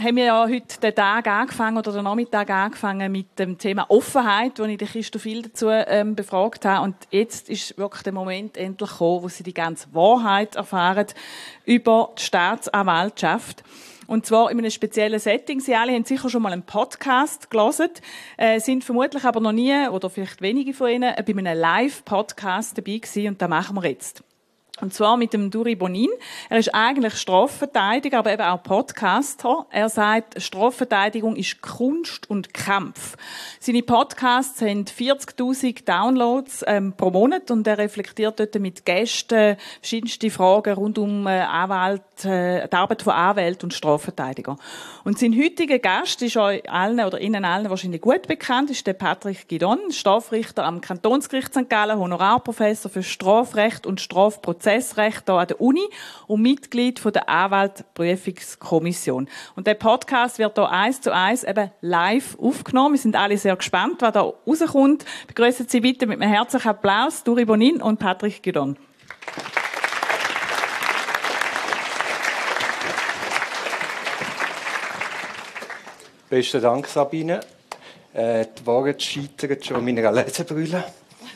haben wir ja heute den Tag angefangen, oder den Nachmittag angefangen mit dem Thema Offenheit, wo ich den Christoph Viel dazu befragt habe. Und jetzt ist wirklich der Moment endlich gekommen, wo sie die ganze Wahrheit erfahren über die Staatsanwaltschaft. Und zwar in einem speziellen Setting. Sie alle haben sicher schon mal einen Podcast gelesen, sind vermutlich aber noch nie, oder vielleicht wenige von Ihnen, bei einem Live-Podcast dabei gewesen. Und das machen wir jetzt. Und zwar mit dem Duri Bonin. Er ist eigentlich Strafverteidiger, aber eben auch Podcaster. Er sagt, Strafverteidigung ist Kunst und Kampf. Seine Podcasts haben 40.000 Downloads pro Monat und er reflektiert dort mit Gästen verschiedenste Fragen rund um die Arbeit von Anwälten und Strafverteidigern. Und sein heutiger Gast ist euch allen oder Ihnen allen wahrscheinlich gut bekannt, ist der Patrick Guidon, Strafrichter am Kantonsgericht St. Gallen, Honorarprofessor für Strafrecht und Strafprozessrecht hier an der Uni und Mitglied von der Anwaltprüfungskommission. Und der Podcast wird hier 1:1 eben live aufgenommen. Wir sind alle sehr gespannt, was da rauskommt. Begrüßen Sie bitte mit einem herzlichen Applaus Duri Bonin und Patrick Guidon. Besten Dank, Sabine. Die Worte scheitern schon an meiner Lesebrille.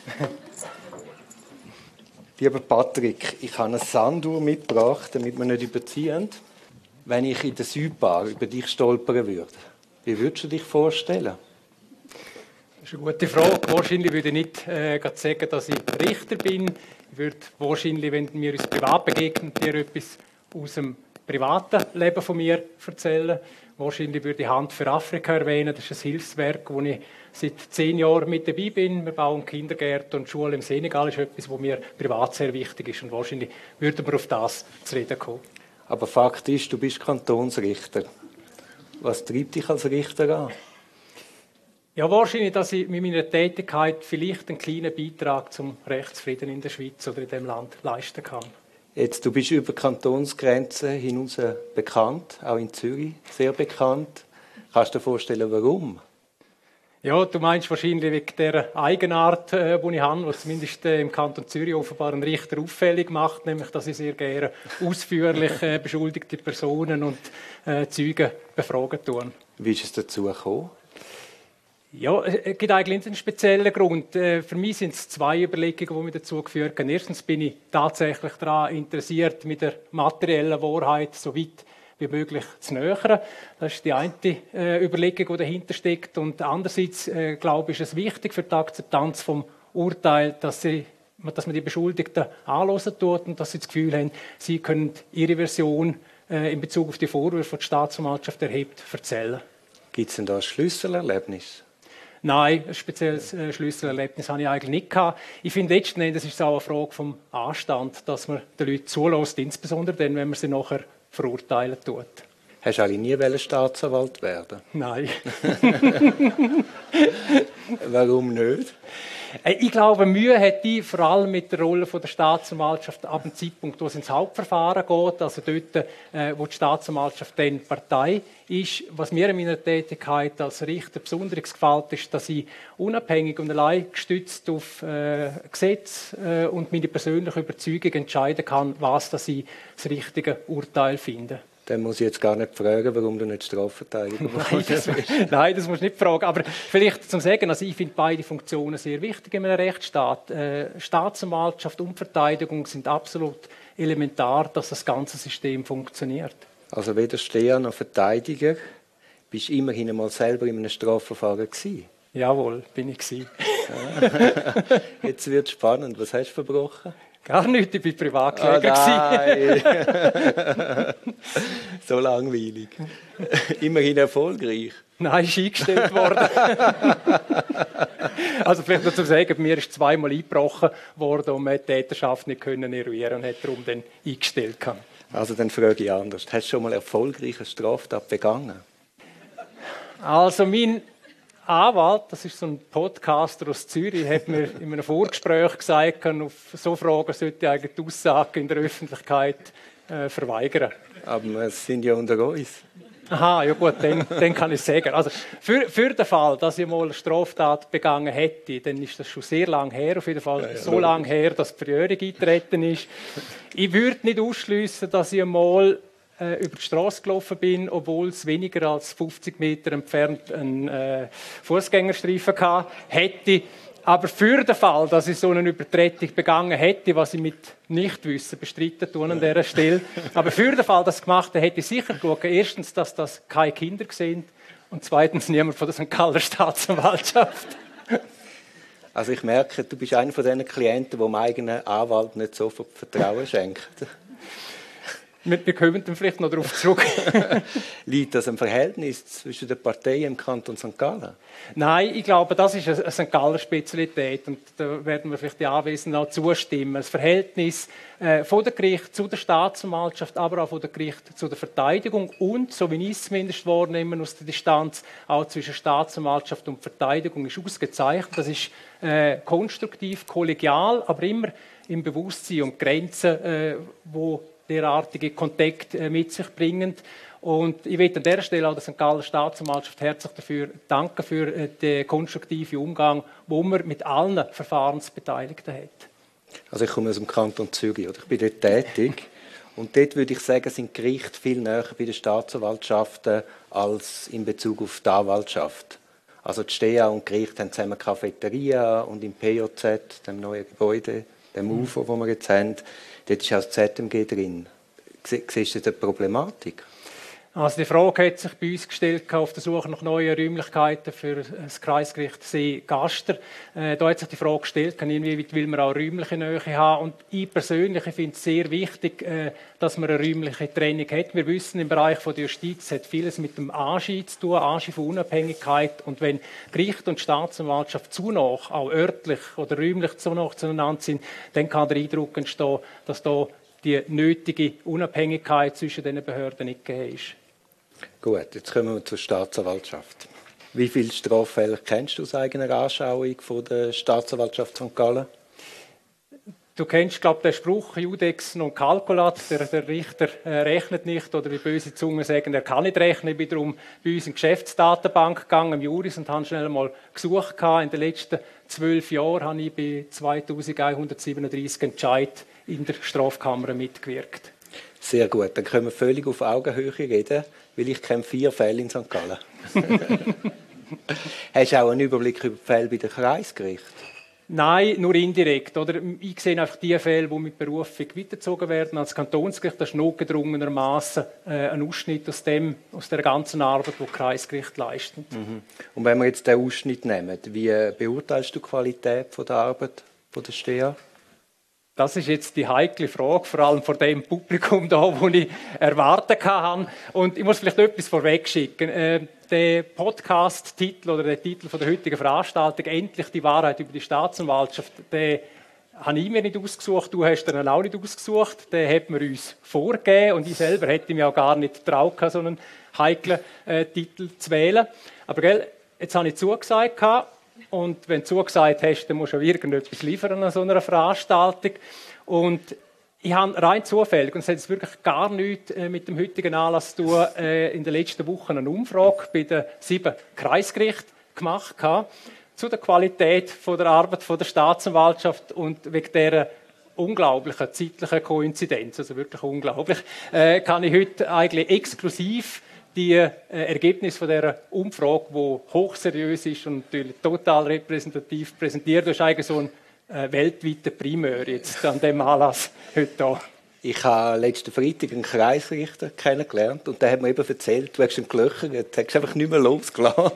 Lieber Patrick, ich habe eine Sanduhr mitgebracht, damit wir nicht überziehen. Wenn ich in der Südbar über dich stolpern würde, wie würdest du dich vorstellen? Das ist eine gute Frage. Wahrscheinlich würde ich nicht sagen, dass ich Richter bin. Ich würde wahrscheinlich, wenn wir uns privat begegnen, dir etwas aus dem privaten Leben von mir erzählen. Wahrscheinlich würde ich Hand für Afrika erwähnen. Das ist ein Hilfswerk, wo ich seit 10 Jahren mit dabei bin. Wir bauen Kindergärten und Schulen im Senegal. Das ist etwas, was mir privat sehr wichtig ist. Und wahrscheinlich würden wir auf das zu reden kommen. Aber Fakt ist, du bist Kantonsrichter. Was treibt dich als Richter an? Ja, wahrscheinlich, dass ich mit meiner Tätigkeit vielleicht einen kleinen Beitrag zum Rechtsfrieden in der Schweiz oder in diesem Land leisten kann. Jetzt, du bist über Kantonsgrenzen hinaus bekannt, auch in Zürich sehr bekannt. Kannst du dir vorstellen, warum? Ja, du meinst wahrscheinlich wegen der Eigenart, die ich habe, was zumindest im Kanton Zürich offenbar einen Richter auffällig macht, nämlich, dass ich sehr gerne ausführlich beschuldigte Personen und Zeugen befragen tue. Wie ist es dazu gekommen? Ja, es gibt eigentlich einen speziellen Grund. Für mich sind es 2 Überlegungen, die mich dazu geführt haben. Erstens bin ich tatsächlich daran interessiert, mit der materiellen Wahrheit so weit wie möglich zu nähern. Das ist die eine Überlegung, die dahinter steckt. Und andererseits, glaube ich, ist es wichtig für die Akzeptanz des Urteils, dass man die Beschuldigten anhören tut und dass sie das Gefühl haben, sie können ihre Version in Bezug auf die Vorwürfe, die die Staatsanwaltschaft erhebt, erzählen. Gibt es denn da ein Schlüsselerlebnis? Nein, ein spezielles Schlüsselerlebnis habe ich eigentlich nicht gehabt. Ich finde, letzten Endes ist es auch eine Frage vom Anstand, dass man den Leuten zulässt, insbesondere dann, wenn man sie nachher verurteilen tut. Hast du eigentlich nie Staatsanwalt werden? Nein. Warum nicht? Ich glaube, Mühe hat die vor allem mit der Rolle der Staatsanwaltschaft ab dem Zeitpunkt, wo es ins Hauptverfahren geht, also dort, wo die Staatsanwaltschaft dann Partei ist. Was mir in meiner Tätigkeit als Richter besonders gefällt, ist, dass ich unabhängig und allein gestützt auf Gesetz und meine persönliche Überzeugung entscheiden kann, was ich das richtige Urteil finde. Dann muss ich jetzt gar nicht fragen, warum du nicht Strafverteidiger bist. Nein, das musst du nicht fragen. Aber vielleicht zum Sagen, also ich finde beide Funktionen sehr wichtig in einem Rechtsstaat. Staatsanwaltschaft und Verteidigung sind absolut elementar, dass das ganze System funktioniert. Also weder Steher noch Verteidiger, bist du immerhin einmal selber in einem Strafverfahren gewesen? Jawohl, bin ich gewesen. Jetzt wird es spannend. Was hast du verbrochen? Gar nicht, ich war Privatkläger. Nein. So langweilig. Immerhin erfolgreich. Nein, ist eingestellt worden. Also vielleicht noch zu sagen, mir ist 2-mal eingebrochen worden und man hat die Täterschaft nicht eruieren und hat darum dann eingestellt. Also dann frage ich anders. Hast du schon mal erfolgreich eine Straftat begangen? Also mein Anwalt, das ist so ein Podcaster aus Zürich, hat mir in einem Vorgespräch gesagt, auf so Fragen sollte ich eigentlich die Aussage in der Öffentlichkeit verweigern. Aber wir sind ja unter uns. Aha, ja gut, dann kann ich sagen. Also für den Fall, dass ich mal eine Straftat begangen hätte, dann ist das schon sehr lange her, auf jeden Fall so lange her, dass die Verjährung eingetreten ist. Ich würde nicht ausschliessen, dass ich mal über die Straße gelaufen bin, obwohl es weniger als 50 Meter entfernt einen Fußgängerstreifen hatte, hätte. Aber für den Fall, dass ich so eine Übertretung begangen hätte, was ich mit Nichtwissen bestreiten tue an dieser Stelle, aber für den Fall, dass ich es gemacht hätte, hätte ich sicher geschaut, erstens, dass das keine Kinder sind und zweitens niemand von der St. Galler Staatsanwaltschaft. Also ich merke, du bist einer von diesen Klienten, die dem eigenen Anwalt nicht sofort Vertrauen schenkt. Wir kommen dann vielleicht noch darauf zurück. Liegt das ein Verhältnis zwischen den Parteien im Kanton St. Gallen? Nein, ich glaube, das ist eine St. Galler Spezialität und da werden wir vielleicht die Anwesenden auch zustimmen. Das Verhältnis von der Gericht zu der Staatsanwaltschaft, aber auch von der Gericht zu der Verteidigung und, so wie ich es zumindest wahrnehme aus der Distanz, auch zwischen Staatsanwaltschaft und Verteidigung ist ausgezeichnet. Das ist konstruktiv, kollegial, aber immer im Bewusstsein und Grenzen, wo derartige Kontakte mit sich bringen. Und ich will an dieser Stelle auch der St. Galler Staatsanwaltschaft herzlich dafür danken für den konstruktiven Umgang, den man mit allen Verfahrensbeteiligten hat. Also ich komme aus dem Kanton Zürich, oder? Ich bin dort tätig. Und dort würde ich sagen, sind die Gerichte viel näher bei den Staatsanwaltschaften als in Bezug auf die Anwaltschaft. Also die StEA und die Gerichte haben zusammen Cafeteria und im PJZ, dem neuen Gebäude, dem UFO, das wir jetzt haben, dort ist auch das ZMG drin. Siehst du die Problematik? Also die Frage hat sich bei uns gestellt auf der Suche nach neuen Räumlichkeiten für das Kreisgericht See-Gaster. Da hat sich die Frage gestellt, inwieweit will man auch räumliche Nähe haben. Und ich persönlich finde es sehr wichtig, dass man eine räumliche Trennung hat. Wir wissen, im Bereich der Justiz hat vieles mit dem Anschein zu tun, Anschein von Unabhängigkeit. Und wenn Gericht und Staatsanwaltschaft zu nah, auch örtlich oder räumlich zu nah zueinander sind, dann kann der Eindruck entstehen, dass da die nötige Unabhängigkeit zwischen den Behörden nicht gegeben ist. Gut, jetzt kommen wir zur Staatsanwaltschaft. Wie viele Straffälle kennst du aus eigener Anschauung von der Staatsanwaltschaft St. Gallen? Du kennst, glaube ich, den Spruch Judex non calculat, der Richter rechnet nicht, oder wie böse Zungen sagen, er kann nicht rechnen. Ich bin darum bei uns in die Geschäftsdatenbank gegangen, im Juris, und habe schnell mal gesucht. In den letzten 12 Jahren habe ich bei 2137 Entscheid in der Strafkammer mitgewirkt. Sehr gut, dann können wir völlig auf Augenhöhe reden, weil ich kenne 4 Fälle in St. Gallen. Hast du auch einen Überblick über die Fälle bei den Kreisgerichten? Nein, nur indirekt. Oder? Ich sehe einfach die Fälle, die mit Berufung weitergezogen werden als Kantonsgericht. Das ist notgedrungenermaßen ein Ausschnitt aus der ganzen Arbeit, die das Kreisgericht leistet. Mhm. Und wenn wir jetzt den Ausschnitt nehmen, wie beurteilst du die Qualität der Arbeit der StEA? Das ist jetzt die heikle Frage, vor allem vor dem Publikum da, das ich erwartet habe. Und ich muss vielleicht etwas vorwegschicken. Der Podcast-Titel oder der Titel der heutigen Veranstaltung, «Endlich die Wahrheit über die Staatsanwaltschaft», den habe ich mir nicht ausgesucht, du hast den auch nicht ausgesucht. Den hat man uns vorgegeben und ich selber hätte mir auch gar nicht getraut, so einen heiklen Titel zu wählen. Aber jetzt habe ich zugesagt. Und wenn du zugesagt hast, dann musst du auch irgendetwas liefern an so einer Veranstaltung. Und ich habe rein zufällig, und es hat jetzt wirklich gar nichts mit dem heutigen Anlass zu tun, in den letzten Wochen eine Umfrage bei den 7 Kreisgerichten gemacht zu der Qualität der Arbeit der Staatsanwaltschaft, und wegen dieser unglaublichen zeitlichen Koinzidenz, also wirklich unglaublich, kann ich heute eigentlich exklusiv die Ergebnisse von dieser Umfrage, die hochseriös ist und natürlich total repräsentativ präsentiert, das ist eigentlich so ein weltweiter Primär jetzt an diesem Anlass heute hier. Ich habe letzten Freitag einen Kreisrichter kennengelernt und der hat mir eben erzählt, du hast ihn gelöchert, du hast einfach nicht mehr losgelassen.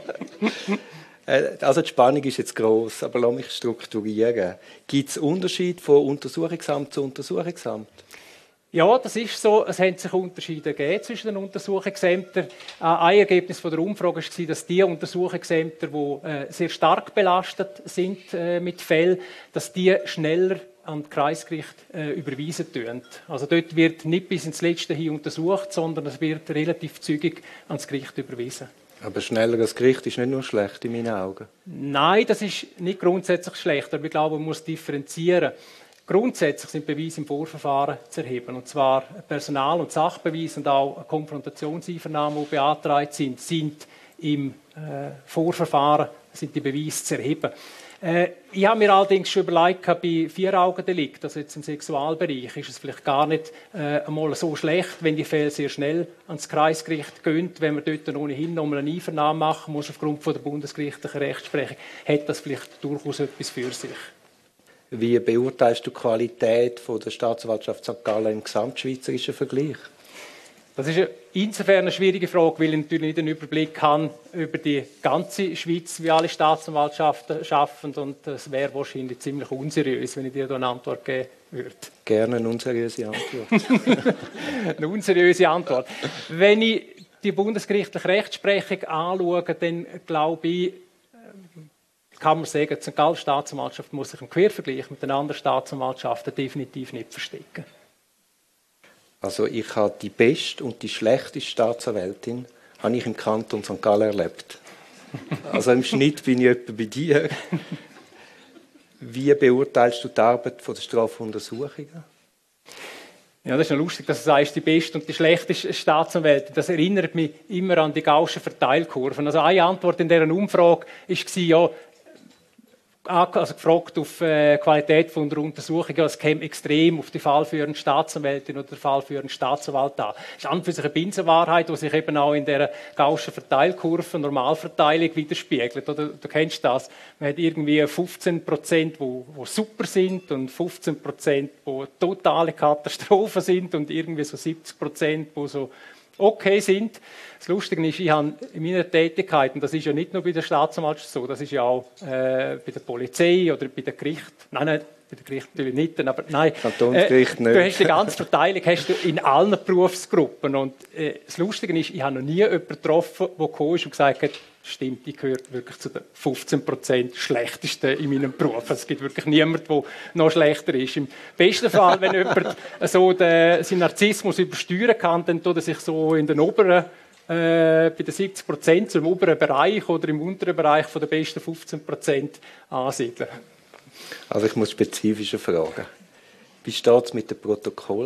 Also die Spannung ist jetzt gross, aber lass mich strukturieren. Gibt es Unterschied von Untersuchungsamt zu Untersuchungsamt? Ja, das ist so. Es haben sich Unterschiede gegeben zwischen den Untersuchungsämtern. Ein Ergebnis von der Umfrage war, dass die Untersuchungsämter, die sehr stark belastet sind mit Fällen, dass die schneller an das Kreisgericht überwiesen tun. Also dort wird nicht bis ins Letzte hin untersucht, sondern es wird relativ zügig ans Gericht überwiesen. Aber schneller als Gericht ist nicht nur schlecht in meinen Augen. Nein, das ist nicht grundsätzlich schlecht, aber ich glaube, man muss differenzieren. Grundsätzlich sind Beweise im Vorverfahren zu erheben, und zwar Personal- und Sachbeweise und auch Konfrontationseinvernahmen, die beantragt sind im Vorverfahren, sind die Beweise zu erheben. Ich habe mir allerdings schon überlegt, bei Vier-Augen-Delikt, also jetzt im Sexualbereich, ist es vielleicht gar nicht einmal so schlecht, wenn die Fälle sehr schnell ans Kreisgericht gehen, wenn man dort ohnehin nochmal eine Einvernahme machen muss aufgrund von der bundesgerichtlichen Rechtsprechung, hat das vielleicht durchaus etwas für sich. Wie beurteilst du die Qualität von der Staatsanwaltschaft St. Gallen im gesamtschweizerischen Vergleich? Das ist insofern eine schwierige Frage, weil ich natürlich nicht einen Überblick habe über die ganze Schweiz, wie alle Staatsanwaltschaften schaffen. Und es wäre wahrscheinlich ziemlich unseriös, wenn ich dir da eine Antwort geben würde. Gerne eine unseriöse Antwort. Eine unseriöse Antwort. Wenn ich die bundesgerichtliche Rechtsprechung anschaue, dann glaube ich, kann man sagen, die St. Galler Staatsanwaltschaft muss sich im Quervergleich mit den anderen Staatsanwaltschaften definitiv nicht verstecken. Also ich habe die beste und die schlechteste Staatsanwältin habe ich im Kanton St. Gallen erlebt. Also im Schnitt bin ich etwa bei dir. Wie beurteilst du die Arbeit der Strafuntersuchungen? Ja, das ist noch lustig, dass du sagst, die beste und die schlechteste Staatsanwältin. Das erinnert mich immer an die Gaußschen Verteilkurven. Also eine Antwort in dieser Umfrage war, ja, also gefragt auf die Qualität von der Untersuchung, es käme extrem auf die fallführende Staatsanwältin oder den fallführenden Staatsanwalt an. Das ist an und für sich eine Binsenwahrheit, die sich eben auch in der Gaußschen Verteilkurve, Normalverteilung widerspiegelt. Oder, du kennst das. Man hat irgendwie 15%, die super sind und 15%, die totale Katastrophen sind und irgendwie so 70%, die so okay sind. Das Lustige ist, ich habe in meiner Tätigkeit, und das ist ja nicht nur bei der Staatsanwaltschaft so, das ist ja auch bei der Polizei oder bei den Gerichten, nein, bei den Gerichten natürlich nicht, aber nein, Kantonsgericht nicht. Du hast die ganze Verteilung hast du in allen Berufsgruppen und das Lustige ist, ich habe noch nie jemanden getroffen, der gekommen ist und gesagt hat, stimmt, ich gehöre wirklich zu den 15% Schlechtesten in meinem Beruf. Es gibt wirklich niemanden, der noch schlechter ist. Im besten Fall, wenn jemand so seinen Narzissmus übersteuern kann, dann tut er sich so in den oberen, bei den 70%, so im oberen Bereich oder im unteren Bereich von den besten 15% ansiedeln. Also ich muss spezifischer fragen. Wie steht es mit dem Protokoll?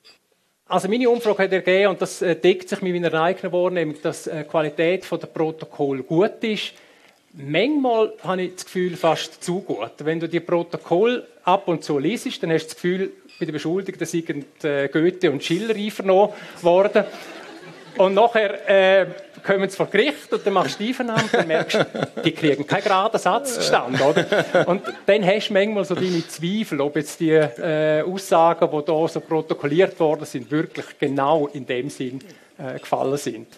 Also meine Umfrage hat ergeben, und das deckt sich mit meiner eigenen Wahrnehmung, dass die Qualität der Protokoll gut ist. Manchmal habe ich das Gefühl, fast zu gut. Wenn du die Protokoll ab und zu liest, dann hast du das Gefühl, bei den Beschuldigten sind Goethe und Schiller einvernommen worden. Und nachher kommen sie vor Gericht und dann machst du die Einvernahme und dann merkst du, die kriegen keinen geraden Satz zustande, oder? Und dann hast du manchmal so deine Zweifel, ob jetzt die Aussagen, die da so protokolliert worden sind, wirklich genau in dem Sinn gefallen sind.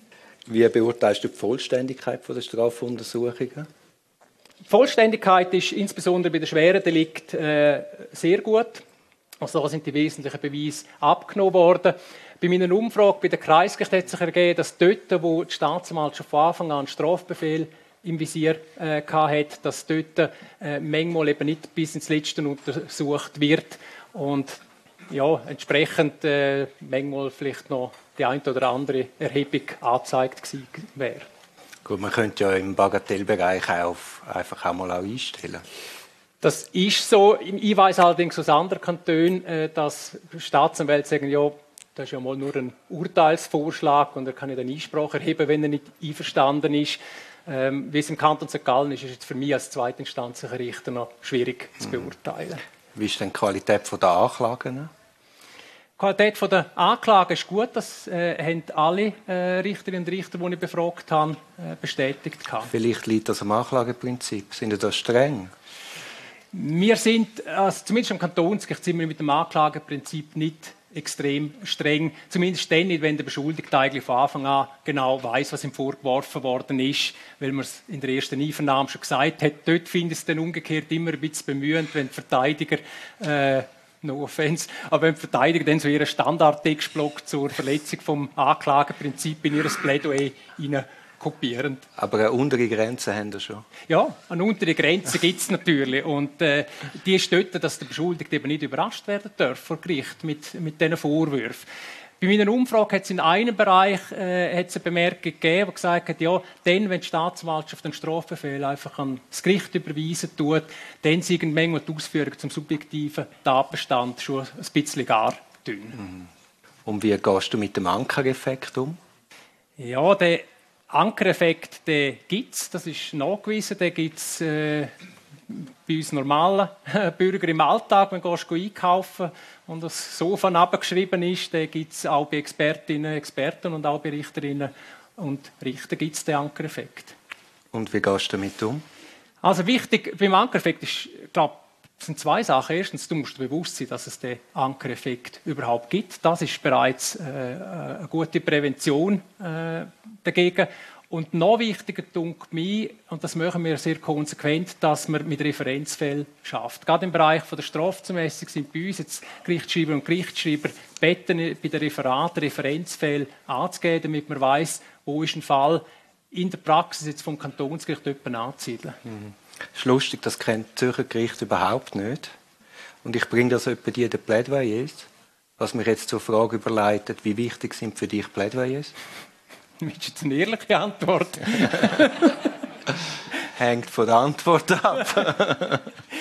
Wie beurteilst du die Vollständigkeit der Strafuntersuchungen? Die Vollständigkeit ist insbesondere bei den schweren Delikten sehr gut. Also da sind die wesentlichen Beweise abgenommen worden. Bei meiner Umfrage bei der Kreisgericht hat sich ergeben, dass dort, wo die Staatsanwaltschaft von Anfang an einen Strafbefehl im Visier hatte, dass dort manchmal eben nicht bis ins Letzte untersucht wird und ja, entsprechend manchmal vielleicht noch die eine oder andere Erhebung angezeigt gewesen wäre. Gut, man könnte ja im Bagatellbereich einfach auch mal einstellen. Das ist so. Ich weiss allerdings aus anderen Kantonen, dass Staatsanwälte sagen, ja, das ist ja mal nur ein Urteilsvorschlag und er kann ja dann Einsprache erheben, wenn er nicht einverstanden ist. Wie es im Kanton St. Gallen ist, ist es für mich als zweitinstanzlicher Richter noch schwierig zu beurteilen. Wie ist denn die Qualität der Anklagen? Die Qualität der Anklage ist gut. Das haben alle Richterinnen und Richter, die ich befragt habe, bestätigt. Vielleicht liegt das am Anklageprinzip. Sind Sie da streng? Wir sind, also zumindest am Kantonsgericht, sind wir mit dem Anklageprinzip nicht extrem streng. Zumindest dann nicht, wenn der Beschuldigte eigentlich von Anfang an genau weiss, was ihm vorgeworfen worden ist, weil man es in der ersten Einvernahme schon gesagt hat. Dort finde ich es dann umgekehrt immer ein bisschen bemühend, wenn die Verteidiger, no offense, aber wenn die Verteidiger dann so ihren Standardtextblock zur Verletzung vom Anklageprinzip in ihr Plädoyer hinein kopieren. Aber eine untere Grenze haben wir schon. Ja, eine untere Grenze gibt es natürlich. Und die ist dort, dass der Beschuldigte eben nicht überrascht werden darf vor Gericht mit diesen Vorwürfen. Bei meiner Umfrage hat es in einem Bereich eine Bemerkung gegeben, die gesagt hat, ja, dann, wenn die Staatsanwaltschaft einen Strafbefehl einfach an das Gericht überweisen tut, dann sind manchmal die Ausführungen zum subjektiven Tatbestand schon ein bisschen gar dünn. Und wie gehst du mit dem Ankereffekt um? Ja, der Ankereffekt, den gibt es, das ist nachgewiesen, den gibt es bei uns normalen Bürgern im Alltag, wenn du einkaufen und das Sofa abgeschrieben ist, dann gibt es auch bei Expertinnen, Experten und auch bei Richterinnen und Richter gibt es den Ankereffekt. Und wie gehst du damit um? Also wichtig beim Ankereffekt ist, glaube es sind zwei Sachen. Erstens, du musst dir bewusst sein, dass es den Ankereffekt überhaupt gibt. Das ist bereits eine gute Prävention dagegen. Und noch wichtiger dunkt mir, und das machen wir sehr konsequent, dass man mit Referenzfällen schafft. Gerade im Bereich der Strafzumessung sind bei uns jetzt Gerichtsschreiber und Gerichtsschreiber bitten, bei den Referaten Referenzfälle anzugeben, damit man weiss, wo ist ein Fall in der Praxis jetzt vom Kantonsgericht jemanden anzusiedeln. Es ist lustig, das kennt das Zürcher Gericht überhaupt nicht. Und ich bringe das etwa die Plädoyers, was mich jetzt zur Frage überleitet, wie wichtig sind für dich Plädoyers? Das ist jetzt eine ehrliche Antwort. Hängt von der Antwort ab.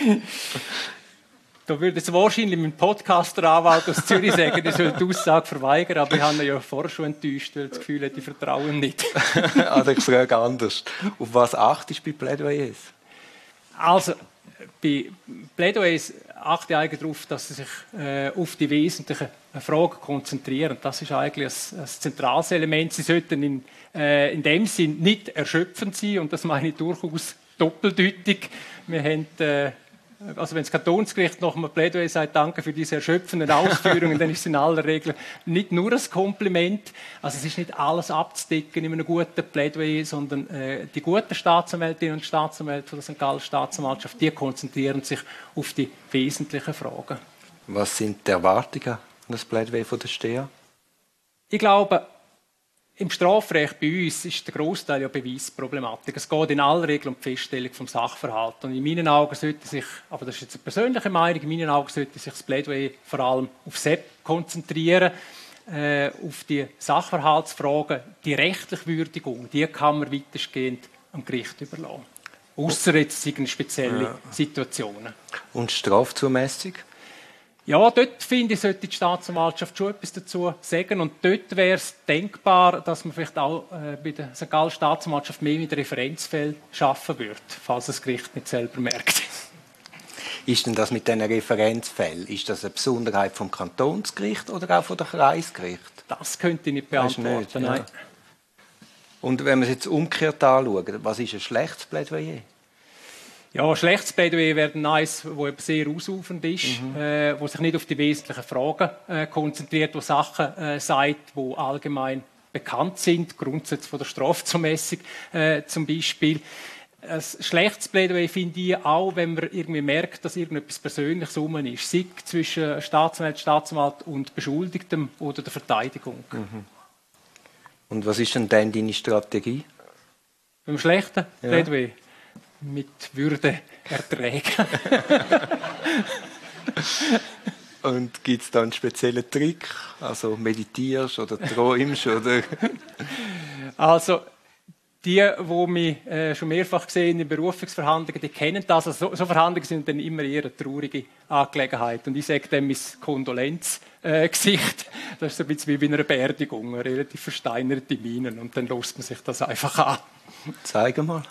Da würde jetzt wahrscheinlich mein Podcaster-Anwalt aus Zürich sagen, ich soll die Aussage verweigern, aber ich habe ihn ja vorher schon enttäuscht, weil das Gefühl hat, ich vertraue ihm nicht. Also ich frage anders. Auf was achtest du bei Plädoyers? Also, bei Plädoyers achte ich eigentlich darauf, dass sie sich auf die wesentlichen Fragen konzentrieren. Das ist eigentlich ein zentrales Element. Sie sollten in dem Sinn nicht erschöpfend sein, und das meine ich durchaus doppeldeutig. Wir haben, also wenn das Kantonsgericht nach einem Plädoyer sagt, danke für diese erschöpfenden Ausführungen, dann ist es in aller Regel nicht nur ein Kompliment. Also es ist nicht alles abzudecken in einem guten Plädoyer, sondern die guten Staatsanwältinnen und Staatsanwälte von der St. Galler Staatsanwaltschaft, die konzentrieren sich auf die wesentlichen Fragen. Was sind die Erwartungen an das Plädoyer von der StEA? Ich glaube, im Strafrecht bei uns ist der Großteil ja Beweisproblematik. Es geht in aller Regel um die Feststellung vom Sachverhalt. Und in meinen Augen sollte sich, aber das ist jetzt eine persönliche Meinung, in meinen Augen sollte sich das Plädoyer vor allem auf SEP konzentrieren, auf die Sachverhaltsfragen. Die rechtliche Würdigung, die kann man weitestgehend am Gericht überlassen. Ausser jetzt in spezielle Situationen. Und Strafzumessung? Ja, dort finde ich, sollte die Staatsanwaltschaft schon etwas dazu sagen. Und dort wäre es denkbar, dass man vielleicht auch bei der St. Galler Staatsanwaltschaft mehr mit Referenzfällen arbeiten würde, falls das Gericht nicht selber merkt. Ist denn das mit diesen Referenzfällen, ist das eine Besonderheit vom Kantonsgericht oder auch von der Kreisgericht? Das könnte ich nicht beantworten. Nicht, ja. Nein. Und wenn wir es jetzt umgekehrt anschauen, was ist ein schlechtes Plädoyer? Ja, ein schlechtes Plädoyer wäre eines, das sehr ausufernd ist, wo sich nicht auf die wesentlichen Fragen konzentriert, wo Sachen sagt, die allgemein bekannt sind, Grundsätze von der Strafzumessung zum Beispiel. Ein schlechtes Plädoyer finde ich auch, wenn man irgendwie merkt, dass irgendetwas Persönliches rum ist, sei zwischen Staatsanwalt und Beschuldigtem oder der Verteidigung. Und was ist denn dann deine Strategie? Beim schlechten Plädoyer? Mit Würde erträgen. Und gibt es da einen speziellen Trick? Also meditierst oder träumst? Oder? Also, die mich schon mehrfach gesehen in Berufungsverhandlungen, die kennen das. Also, so Verhandlungen sind dann immer eher eine traurige Angelegenheit. Und ich sage dem mein Kondolenzgesicht. Das ist so ein bisschen wie bei einer Beerdigung, eine relativ versteinerte Mienen. Und dann lässt man sich das einfach an. Zeig mal.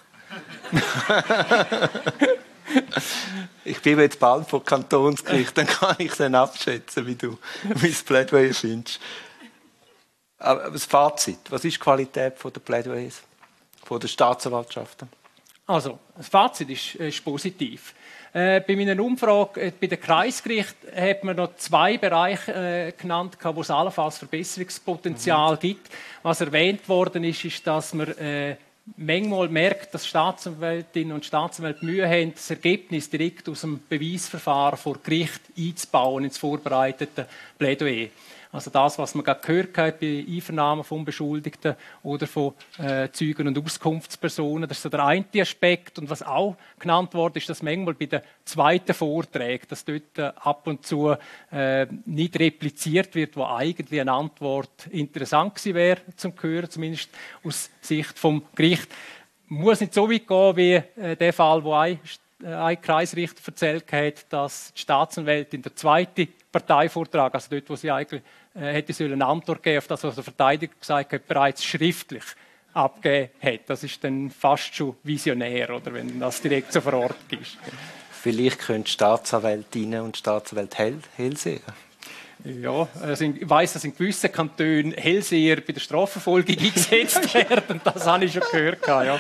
Ich bin jetzt bald vor Kantonsgericht, dann kann ich dann abschätzen, wie du mein Plädoyer findest. Aber das Fazit, was ist die Qualität der Plädoyers, von der Staatsanwaltschaften? Also, das Fazit ist positiv. Bei meiner Umfrage bei den Kreisgerichten hat man noch 2 Bereiche genannt, wo es allenfalls Verbesserungspotenzial gibt. Was erwähnt worden ist, ist, dass man manchmal merkt, dass Staatsanwältinnen und Staatsanwälte Mühe haben, das Ergebnis direkt aus dem Beweisverfahren vor Gericht einzubauen ins vorbereitete Plädoyer. Also das, was man gerade gehört hat bei Einvernahmen von Beschuldigten oder von Zeugen und Auskunftspersonen. Das ist so der eine Aspekt. Und was auch genannt wurde, ist, dass manchmal bei den zweiten Vorträgen, dass dort ab und zu nicht repliziert wird, wo eigentlich eine Antwort interessant gewesen wäre zum Hören, zumindest aus Sicht vom Gericht. Muss nicht so weit gehen wie der Fall, wo ein Kreisrichter erzählt hat, dass die Staatsanwältin der zweite Parteivortrag, also dort, wo sie eigentlich hätte eine Antwort geben auf das, was der Verteidiger gesagt hat, bereits schriftlich abgegeben hat. Das ist dann fast schon visionär, oder, wenn das direkt so verortet ist. Vielleicht können Staatsanwältinnen und Staatsanwälte Hellseher. Ja, also ich weiss, dass in gewissen Kantonen Hellseher bei der Strafverfolgung eingesetzt werden. Das habe ich schon gehört. Ja.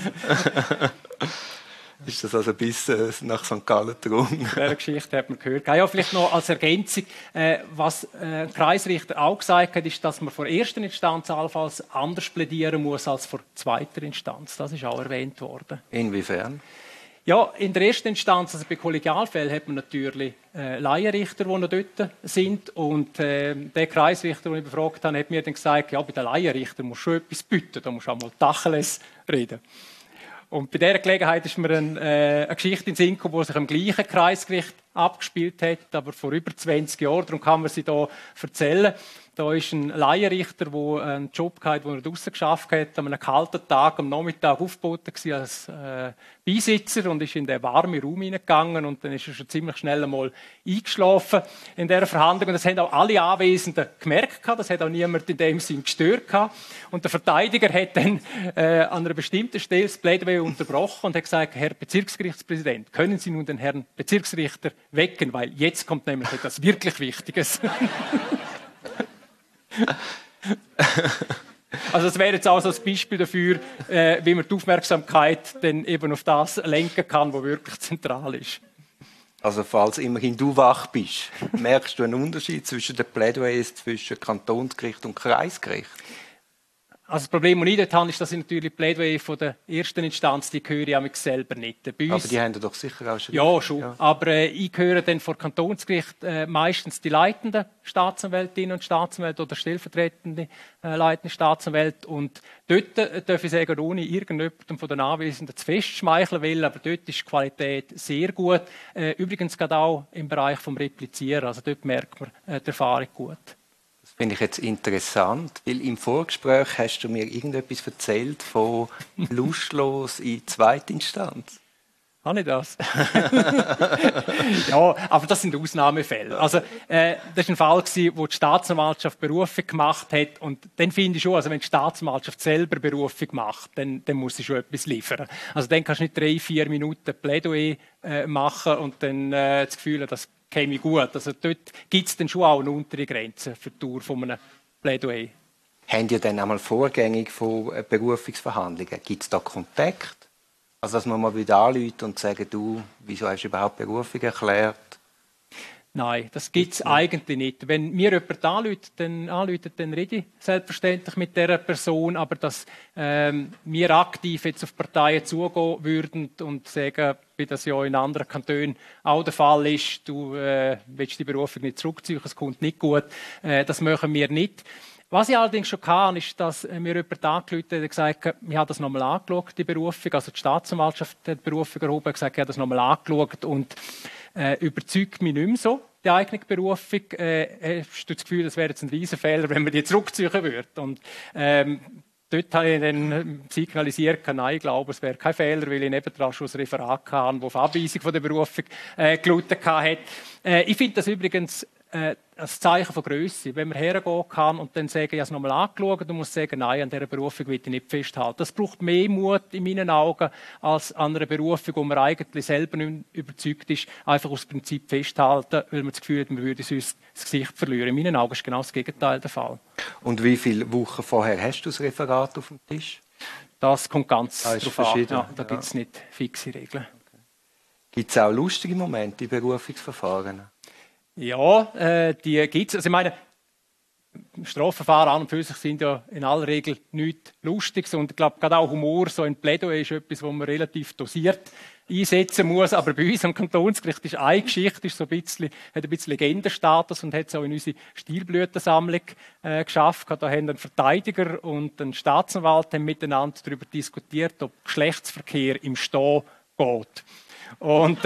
Ist das also bis nach St. Gallen gedrungen? Diese Geschichte hat man gehört. Ja, vielleicht noch als Ergänzung, was ein Kreisrichter auch gesagt hat, ist, dass man vor erster Instanz allenfalls anders plädieren muss als vor zweiter Instanz. Das ist auch erwähnt worden. Inwiefern? Ja, in der ersten Instanz, also bei Kollegialfällen, hat man natürlich Laienrichter, die noch dort sind. Und der Kreisrichter, den ich befragt habe, hat mir dann gesagt, ja, bei den Laienrichtern musst du schon etwas bieten, da musst du auch mal Tacheles reden. Und bei dieser Gelegenheit ist mir eine Geschichte in den Sinn gekommen, die sich am gleichen Kreisgericht abgespielt hat, aber vor über 20 Jahren. Darum kann man sie hier erzählen. Da ist ein Laienrichter, der einen Job hatte, den er draussen geschafft hat, an einem kalten Tag am Nachmittag aufgeboten war als Beisitzer und ist in den warmen Raum hineingegangen und dann ist er schon ziemlich schnell einmal eingeschlafen in dieser Verhandlung. Und das haben auch alle Anwesenden gemerkt, das hat auch niemand in dem Sinn gestört. Und der Verteidiger hat dann an einer bestimmten Stelle das Plädoyer unterbrochen und hat gesagt, Herr Bezirksgerichtspräsident, können Sie nun den Herrn Bezirksrichter wecken, weil jetzt kommt nämlich etwas wirklich Wichtiges. Also das wäre jetzt auch so ein Beispiel dafür, wie man die Aufmerksamkeit dann eben auf das lenken kann, was wirklich zentral ist. Also falls immerhin du wach bist, merkst du einen Unterschied zwischen den Plädoyers zwischen Kantonsgericht und Kreisgericht? Also das Problem, das ich dort habe, ist, dass ich natürlich Plädoyer von der ersten Instanz, die höre ich mich selber nicht. Bei uns, aber die haben doch sicher auch schon... Ja, schon. Ja. Aber ich höre dann vor Kantonsgericht meistens die leitenden Staatsanwältinnen und Staatsanwälte oder stellvertretende leitende Staatsanwälte. Und dort darf ich sagen, ohne irgendjemanden von den Anwesenden zu festschmeicheln will, aber dort ist die Qualität sehr gut. Übrigens gerade auch im Bereich des Replizieren. Also dort merkt man die Erfahrung gut. Das finde ich jetzt interessant, weil im Vorgespräch hast du mir irgendetwas erzählt von lustlos in Zweitinstanz. Habe ich das? Ja, aber das sind Ausnahmefälle. Also, das war ein Fall, wo die Staatsanwaltschaft Berufung gemacht hat. Und dann finde ich schon, also wenn die Staatsanwaltschaft selber Berufung macht, dann muss sie schon etwas liefern. Also dann kannst du nicht 3-4 Minuten Plädoyer machen und dann das Gefühl haben, das käme gut. Also dort gibt es dann schon auch eine untere Grenze für die Dauer von einem Plädoyer. Haben ihr dann einmal vorgängig von Berufungsverhandlungen? Gibt es da Kontakt? Also dass man mal wieder anruft und sagt, du, wieso hast du überhaupt Berufung erklärt? Nein, das gibt es eigentlich nicht. Wenn mir jemand anruft, dann rede ich selbstverständlich mit dieser Person, aber dass wir aktiv jetzt auf Parteien zugehen würden und sagen, wie das ja in anderen Kantonen auch der Fall ist, du willst die Berufung nicht zurückziehen, es kommt nicht gut, das machen wir nicht. Was ich allerdings schon kann, ist, dass mir jemand angerufen hat und gesagt hat, wir haben das nochmal angeschaut, die Berufung, also die Staatsanwaltschaft hat die Berufung erhoben, gesagt, ich habe das nochmal angeschaut und überzeugt mich nicht mehr so, die eigene Berufung. Hast du das Gefühl, das wäre jetzt ein Riesenfehler, wenn man die zurückziehen würde? Und dort habe ich dann signalisiert, nein, ich glaube, es wäre kein Fehler, weil ich nebendran schon ein Referat hatte, das auf Abweisung von der Berufung gelautet hat. Ich finde das übrigens ein Zeichen von Grösse, wenn man hergehen kann und dann sagen, ich habe es nochmal angeschaut und muss sagen, nein, an dieser Berufung will ich nicht festhalten. Das braucht mehr Mut in meinen Augen als an einer Berufung, wo man eigentlich selber nicht überzeugt ist, einfach aus Prinzip festhalten, weil man das Gefühl hat, man würde sonst das Gesicht verlieren. In meinen Augen ist genau das Gegenteil der Fall. Und wie viele Wochen vorher hast du das Referat auf dem Tisch? Das kommt ganz darauf an. Ja, da gibt es nicht fixe Regeln. Okay. Gibt es auch lustige Momente in Berufungsverfahren? Ja, die gibt es. Also ich meine, Strafverfahren an und für sich sind ja in aller Regel nichts Lustiges. Und ich glaube, gerade auch Humor, so ein Plädoyer ist etwas, was man relativ dosiert einsetzen muss. Aber bei uns am Kantonsgericht ist eine Geschichte, ist so hat ein bisschen Legendenstatus und hat es auch in unsere Stilblütensammlung geschafft. Da haben ein Verteidiger und ein Staatsanwalt haben miteinander darüber diskutiert, ob Geschlechtsverkehr im Stehen geht. Und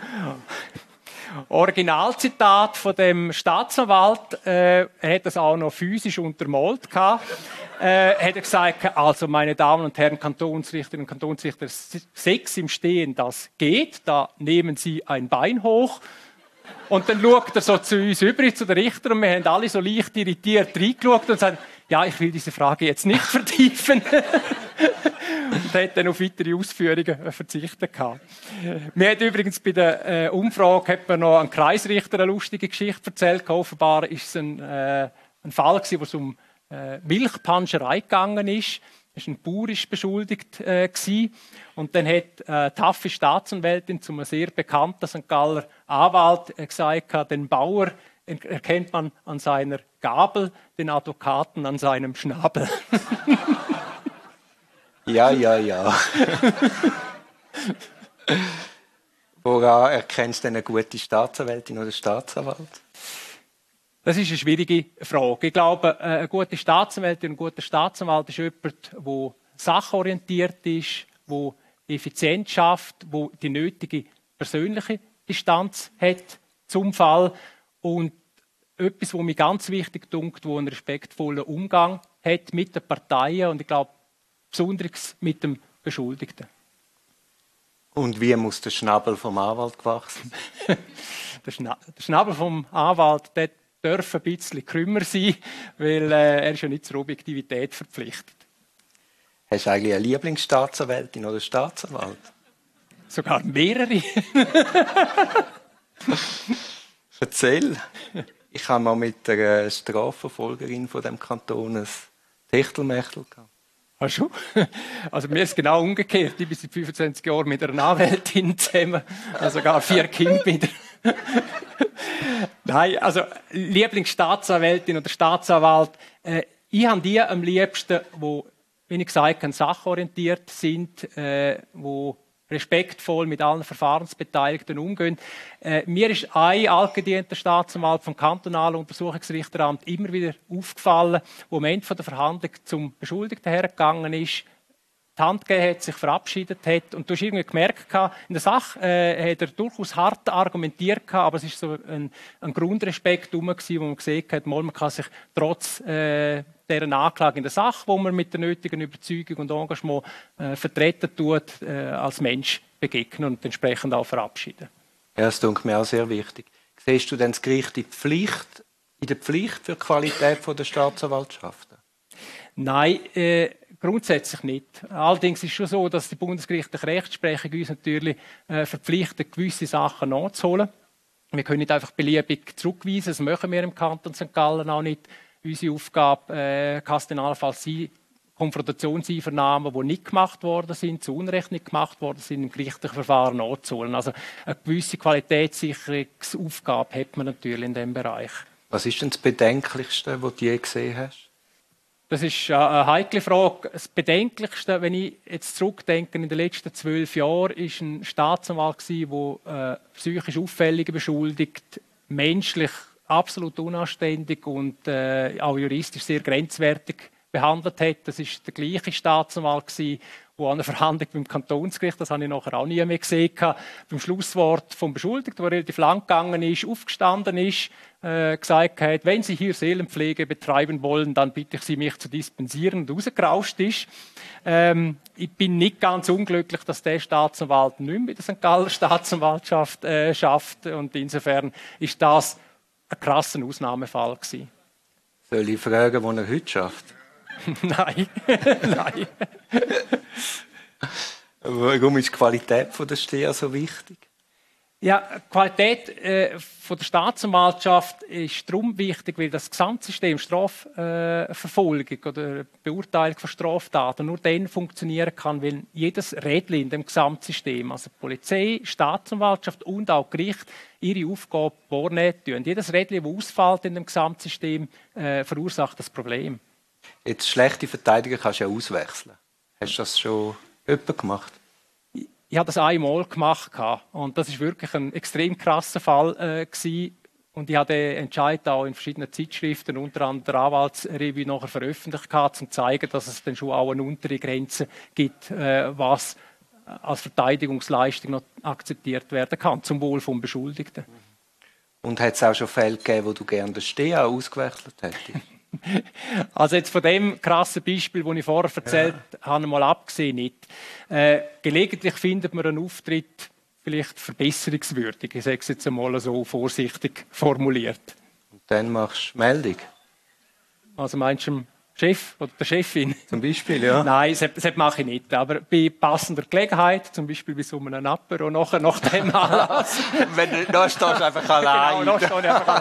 Originalzitat von dem Staatsanwalt, er hat das auch noch physisch untermalt gehabt, hat er gesagt, also meine Damen und Herren Kantonsrichterinnen und Kantonsrichter, Sex im Stehen, das geht, da nehmen Sie ein Bein hoch. Und dann schaut er so zu uns über, zu den Richter, und wir haben alle so leicht irritiert reingeschaut und sagen, ja, ich will diese Frage jetzt nicht vertiefen. Und hat dann auf weitere Ausführungen verzichtet gehabt. Mir hat übrigens bei der Umfrage noch ein Kreisrichter eine lustige Geschichte erzählt. Offenbar war es ein Fall, wo es um Milchpanscherei gegangen ist. Ein Bauer war beschuldigt. Und dann hat eine taffe Staatsanwältin zu einem sehr bekannten St. Galler Anwalt gesagt, den Bauer erkennt man an seiner Gabel, den Advokaten an seinem Schnabel. Ja. Woran erkennst du eine gute Staatsanwältin oder Staatsanwalt? Das ist eine schwierige Frage. Ich glaube, eine gute Staatsanwältin und ein guter Staatsanwalt ist jemand, der sachorientiert ist, der effizient schafft, der die nötige persönliche Distanz hat zum Fall und etwas, was mir ganz wichtig dünkt, wo einen respektvollen Umgang hat mit den Parteien und ich glaube, besonders mit dem Beschuldigten. Und wie muss der Schnabel vom Anwalt gewachsen sein? Der Schnabel vom Anwalt, der darf ein bisschen krümmer sein, weil er ist ja nicht zur Objektivität verpflichtet. Hast du eigentlich eine Lieblingsstaatsanwältin oder Staatsanwalt? Sogar mehrere. Erzähl. Ich habe mal mit der Strafverfolgerin von dem Kanton ein Techtelmechtel gehabt. Ach schon? Also mir ist es genau umgekehrt. Ich bin seit 25 Jahren mit einer Anwältin zusammen, also sogar 4 Kinder mit. Nein, also Lieblingsstaatsanwältin oder Staatsanwalt. Ich habe die am liebsten, die, wie ich gesagt habe, sachorientiert sind, die respektvoll mit allen Verfahrensbeteiligten umgehen. Mir ist ein altgedienter Staatsanwalt vom kantonalen Untersuchungsrichteramt immer wieder aufgefallen, wo am Ende der Verhandlung zum Beschuldigten hergegangen ist, die Hand gegeben hat, sich verabschiedet hat. Und du hast irgendwie gemerkt, in der Sache hat er durchaus hart argumentiert, aber es ist so ein Grundrespekt herum, wo man gesehen hat, man kann sich trotz dieser Anklage in der Sache, wo man mit der nötigen Überzeugung und Engagement vertreten tut, als Mensch begegnen und entsprechend auch verabschieden. Ja, das ist mir auch sehr wichtig. Siehst du denn das Gericht in der Pflicht für die Qualität der Staatsanwaltschaften? Nein, grundsätzlich nicht. Allerdings ist es schon so, dass die bundesgerichtliche Rechtsprechung uns natürlich verpflichtet, gewisse Sachen nachzuholen. Wir können nicht einfach beliebig zurückweisen, das machen wir im Kanton St. Gallen auch nicht. Unsere Aufgabe kann es dann allenfalls sein, Konfrontationseinvernahmen, die nicht gemacht worden sind, zu Unrecht nicht gemacht worden sind, im gerichtlichen Verfahren nachzuholen. Also eine gewisse Qualitätssicherungsaufgabe hat man natürlich in diesem Bereich. Was ist denn das Bedenklichste, was du je gesehen hast? Das ist eine heikle Frage. Das Bedenklichste, wenn ich jetzt zurückdenke, in den letzten 12 Jahren, war ein Staatsanwalt, der psychisch Auffällige beschuldigt, menschlich absolut unanständig und auch juristisch sehr grenzwertig behandelt hat. Das war der gleiche Staatsanwalt, der an einer Verhandlung beim Kantonsgericht, das habe ich nachher auch nie mehr gesehen, beim Schlusswort vom Beschuldigten, der relativ lang gegangen ist, aufgestanden ist, gesagt hat, wenn Sie hier Seelenpflege betreiben wollen, dann bitte ich Sie, mich zu dispensieren, und rausgerauscht ist. Ich bin nicht ganz unglücklich, dass der Staatsanwalt nicht mehr bei der St. Galler Staatsanwaltschaft schafft, und insofern ist das ein krasser Ausnahmefall gewesen. Soll ich fragen, wo er heute schafft? Nein. Nein. Warum ist die Qualität der StEA so wichtig? Ja, die Qualität von der Staatsanwaltschaft ist darum wichtig, weil das Gesamtsystem Strafverfolgung oder Beurteilung von Straftaten nur dann funktionieren kann, wenn jedes Rädchen in dem Gesamtsystem, also Polizei, Staatsanwaltschaft und auch Gericht, ihre Aufgabe wahrnehmen tun. Jedes Rädchen, das ausfällt in dem Gesamtsystem, verursacht das Problem. Jetzt schlechte Verteidiger kannst du ja auswechseln. Hast du das schon jemand gemacht? Ich habe das einmal gemacht und das ist wirklich ein extrem krasser Fall gewesen. Und ich habe den Entscheid auch in verschiedenen Zeitschriften, unter anderem der Anwaltsrevue, nachher veröffentlicht, um zu zeigen, dass es dann schon auch eine untere Grenze gibt, was als Verteidigungsleistung noch akzeptiert werden kann, zum Wohl vom Beschuldigten. Und hat es auch schon Fälle gegeben, wo du gerne den StEA ausgewechselt hättest? Also jetzt von dem krassen Beispiel, das ich vorher erzählt habe, mal abgesehen nicht. Gelegentlich findet man einen Auftritt vielleicht verbesserungswürdig. Ich sage es jetzt einmal so vorsichtig formuliert. Und dann machst du Meldung? Also meinst du dem Chef oder der Chefin? Zum Beispiel, ja. Nein, das mache ich nicht. Aber bei passender Gelegenheit, zum Beispiel bei so einem Apero nachher nach dem Anlass. Da stehst du einfach allein. Genau, da stehe ich einfach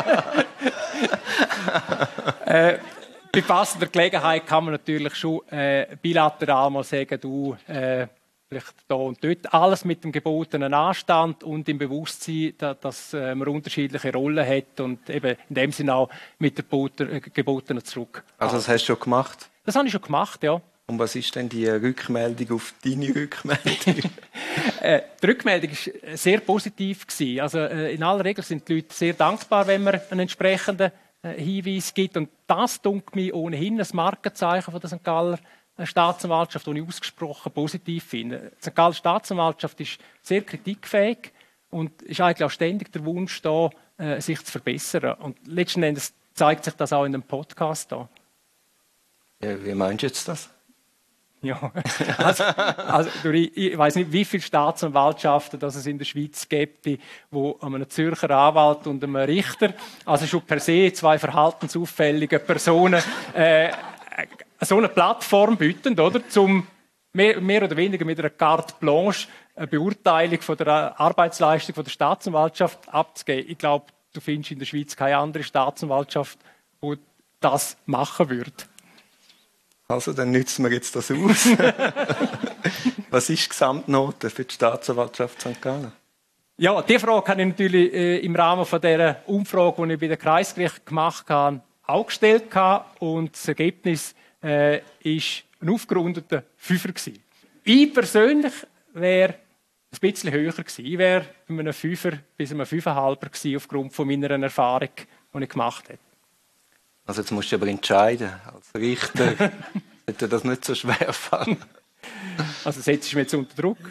allein. Bei passender Gelegenheit kann man natürlich schon bilateral mal sagen, du, vielleicht da und dort, alles mit dem gebotenen Anstand und im Bewusstsein, dass man unterschiedliche Rollen hat und eben in dem Sinne auch mit der gebotenen zurück. Also das hast du schon gemacht? Das habe ich schon gemacht, ja. Und was ist denn die Rückmeldung auf deine Rückmeldung? Die Rückmeldung war sehr positiv. Also, in aller Regel sind die Leute sehr dankbar, wenn man einen entsprechenden Hinweis gibt. Und das dunkelt mich ohnehin ein Markenzeichen von der St. Galler Staatsanwaltschaft, das ich ausgesprochen positiv finde. Die St. Galler Staatsanwaltschaft ist sehr kritikfähig und ist eigentlich auch ständig der Wunsch da, sich zu verbessern. Und letzten Endes zeigt sich das auch in dem Podcast da. Ja, wie meinst du jetzt das? Ja, also ich weiß nicht, wie viele Staatsanwaltschaften das es in der Schweiz gibt, wo einem Zürcher Anwalt und einem Richter, also schon per se zwei verhaltensauffällige Personen, so eine Plattform bieten, oder, zum mehr oder weniger mit einer Carte Blanche eine Beurteilung von der Arbeitsleistung von der Staatsanwaltschaft abzugeben. Ich glaube, du findest in der Schweiz keine andere Staatsanwaltschaft, die das machen würde. Also, dann nützen wir jetzt das aus. Was ist die Gesamtnote für die Staatsanwaltschaft St. Gallen? Ja, die Frage habe ich natürlich im Rahmen von dieser Umfrage, die ich bei den Kreisgerichten gemacht habe, auch gestellt. Und das Ergebnis war ein aufgerundeter Fünfer. Ich persönlich wäre ein bisschen höher gewesen. Ich wäre bei einem Fünfer bis einem 5,5 gewesen, aufgrund von meiner Erfahrung, die ich gemacht habe. Also jetzt musst du aber entscheiden. Als Richter sollte das nicht so schwer fallen. Also setzt du mich jetzt unter Druck.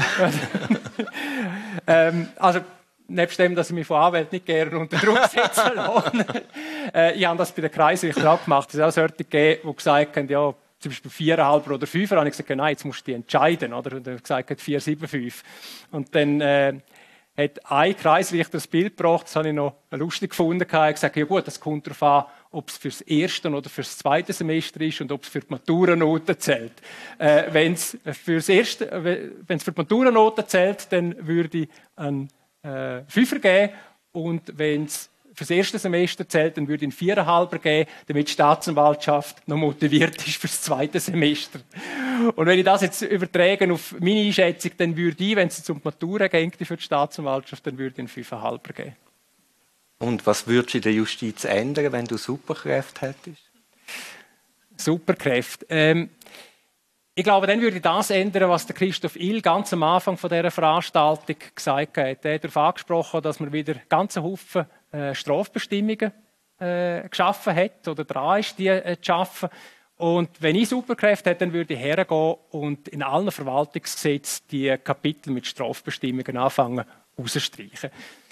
Also nebst dem, dass ich mich von Anwälten nicht gerne unter Druck setzen lasse. Ich habe das bei den Kreisrichtern auch gemacht. Es hat auch solche gegeben, die gesagt haben, ja, zum Beispiel 4,5 oder 5. Und ich gesagt, nein, jetzt musst du dich entscheiden. Oder? Und er hat gesagt, 4,75. Und dann hat ein Kreisrichter das Bild gebracht, das habe ich noch lustig gefunden. Er hat gesagt, ja gut, das kommt darauf an, ob es für das erste oder für das zweite Semester ist und ob es für die Maturanoten zählt. Wenn es für die Maturanoten zählt, dann würde ich einen Fünfer geben. Und wenn es für das erste Semester zählt, dann würde ich einen 4,5 geben, damit die Staatsanwaltschaft noch motiviert ist für das zweite Semester. Und wenn ich das jetzt übertrage auf meine Einschätzung, dann würde ich, wenn es um die Matura geht für die Staatsanwaltschaft, dann würde ich einen 5,5 geben. Und was würdest du in der Justiz ändern, wenn du Superkräfte hättest? Superkräfte. Ich glaube, dann würde ich das ändern, was der Christoph Ill ganz am Anfang von dieser Veranstaltung gesagt hat. Er hat darauf angesprochen, dass man wieder ganze Haufen Strafbestimmungen geschaffen hat oder dran ist, die zu schaffen. Und wenn ich Superkräfte hätte, dann würde ich hergehen und in allen Verwaltungsgesetzen die Kapitel mit Strafbestimmungen anfangen rauszustreichen.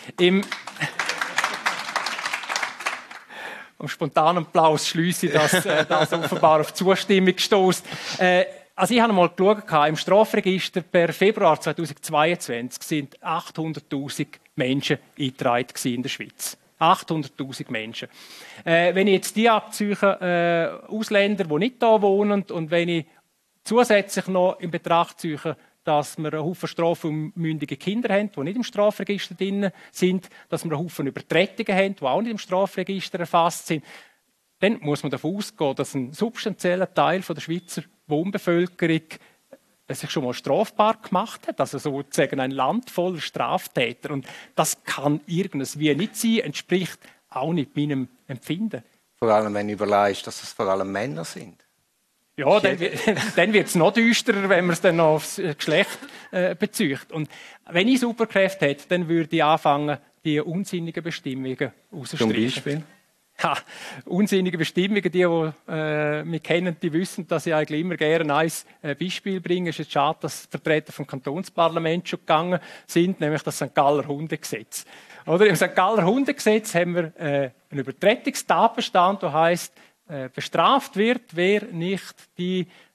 Am spontanen Applaus schliesse ich, dass das offenbar auf Zustimmung stößt. Also ich habe mal geschaut, im Strafregister per Februar 2022 sind 800'000 Menschen eingetragen in der Schweiz. 800'000 Menschen. Wenn ich jetzt die abziehe, Ausländer, die nicht hier wohnen, und wenn ich zusätzlich noch in Betracht ziehe, dass wir einen Haufen strafmündige Kinder haben, die nicht im Strafregister drin sind, dass wir einen Haufen Übertretungen haben, die auch nicht im Strafregister erfasst sind, dann muss man davon ausgehen, dass ein substanzieller Teil der Schweizer Wohnbevölkerung sich schon mal strafbar gemacht hat, also sozusagen ein Land voller Straftäter. Und das kann irgendwie nicht sein, entspricht auch nicht meinem Empfinden. Vor allem, wenn du überlegst, dass es vor allem Männer sind. Ja, dann wird es noch düsterer, wenn man es dann noch aufs Geschlecht bezieht. Und wenn ich Superkräfte hätte, dann würde ich anfangen, die unsinnigen Bestimmungen rauszustreichen. Zum Beispiel? Ja, unsinnige Bestimmungen, die mich kennen, die wissen, dass ich eigentlich immer gerne ein Beispiel bringe. Es ist jetzt schade, dass Vertreter vom Kantonsparlament schon gegangen sind, nämlich das St. Galler Hundegesetz. Oder im St. Galler Hundegesetz haben wir einen Übertretungstatbestand, der heisst, bestraft wird, wer nicht die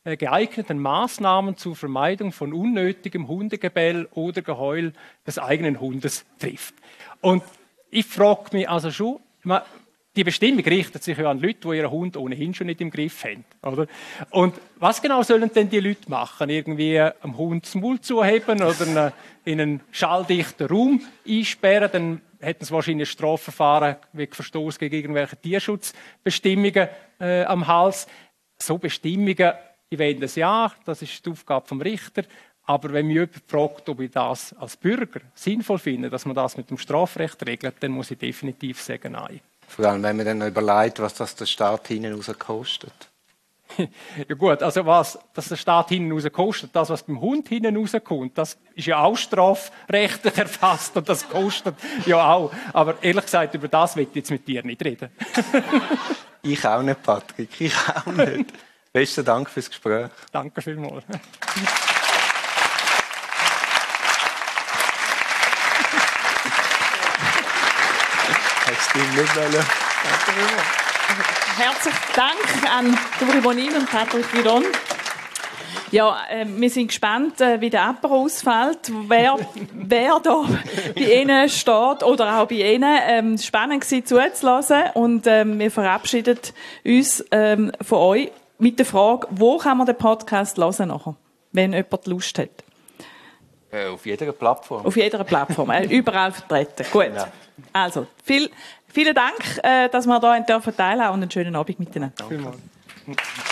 geeigneten Maßnahmen zur Vermeidung von unnötigem Hundegebell oder Geheul des eigenen Hundes trifft. Und ich frage mich also schon, die Bestimmung richtet sich ja an Leute, die ihren Hund ohnehin schon nicht im Griff haben. Oder? Und was genau sollen denn die Leute machen? Irgendwie am Hund das Maul zuheben oder in einen schalldichten Raum einsperren? Dann hätten sie wahrscheinlich ein Strafverfahren wegen Verstoß gegen irgendwelche Tierschutzbestimmungen am Hals. So Bestimmungen, ich wende es ja, das ist die Aufgabe vom Richter. Aber wenn mich jemand fragt, ob ich das als Bürger sinnvoll finde, dass man das mit dem Strafrecht regelt, dann muss ich definitiv sagen, nein. Vor allem, wenn man dann noch überlegt, was das der Staat hinten raus kostet. Ja gut, also was der Staat hinten raus kostet, das, was beim Hund hinten rauskommt, das ist ja auch strafrechtlich erfasst und das kostet ja auch. Aber ehrlich gesagt, über das will ich jetzt mit dir nicht reden. Ich auch nicht, Patrick, ich auch nicht. Besten Dank fürs Gespräch. Danke vielmals. Herzlichen Dank an Duri Bonin und Patrick Giron. Ja, wir sind gespannt, wie der Apero ausfällt, wer da bei Ihnen steht oder auch bei Ihnen. Spannend war zuzuhören und wir verabschieden uns von euch mit der Frage, wo kann man den Podcast hören nachher, wenn jemand Lust hat? Auf jeder Plattform. Auf jeder Plattform, überall vertreten. Gut. Ja. Also, vielen Dank, dass wir hier teilhaben dürfen und einen schönen Abend miteinander. Danke.